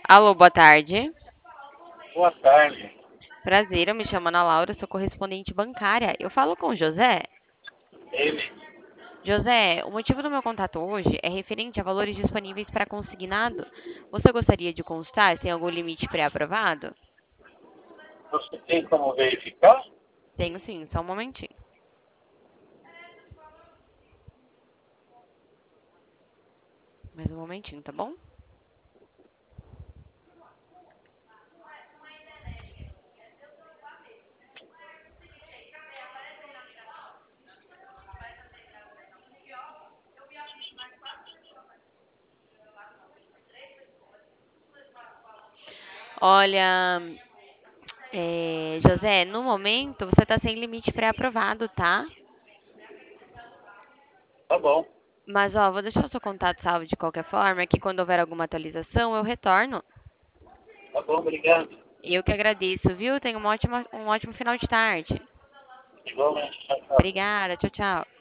Alô, boa tarde. Boa tarde. Prazer, eu me chamo Ana Laura, sou correspondente bancária. Eu falo com o José. Ele. José, o motivo do meu contato hoje é referente a valores disponíveis para consignado. Você gostaria de consultar se tem algum limite pré-aprovado? Você tem como verificar? Tenho sim, só um momentinho. Mais um momentinho, tá bom? Olha, José, no momento você está sem limite pré-aprovado, tá? Tá bom. Mas, ó, vou deixar o seu contato salvo de qualquer forma, que quando houver alguma atualização eu retorno. Tá bom, obrigado. Eu que agradeço, viu? Tenha um ótimo final de tarde. Igualmente. Tchau, tchau. Obrigada, tchau, tchau.